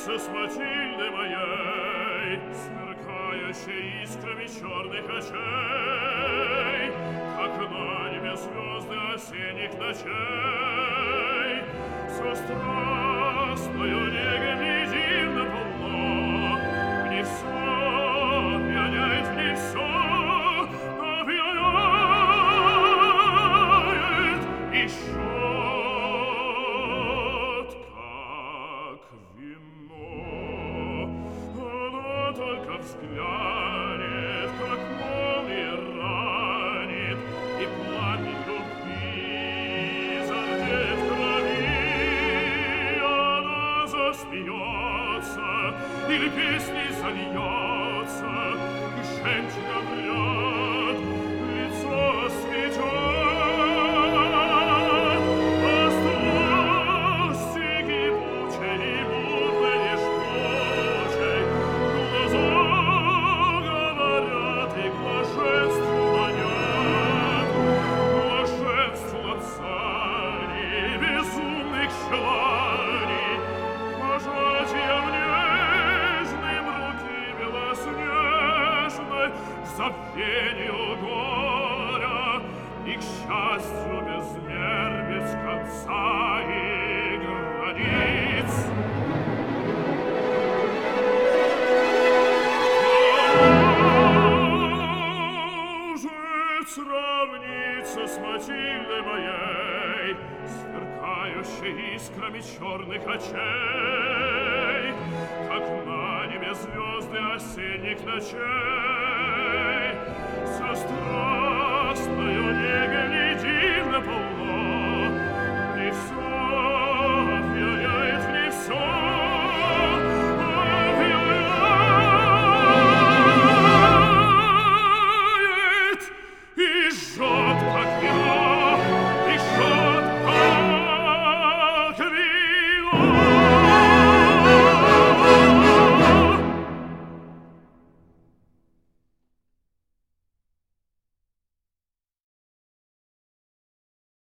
сравнится с Матильдой моей, сверкающей искрами черных очей, как на небе звезды осенних ночей. Со страстною негой дивно полно, в ней все пьяняет, в ней все опьяняет и щет, как вино. Оно только взглянет, как молния ранит, и пламень любви зардеет в крови. Она засмеется или песней зальется, и женщина вряд лицо осветет. А страсти кипучей и мутной не жгучей глаза говорят и к блаженству манят. Блаженство царей безумных желаний, пожатием нежным руки белоснежной, забвению горя и к счастью без мер, без конца и границ. Может сравниться с Матильдой моей, сверкающей искрами черных очей, как на небе звезды осенних ночей.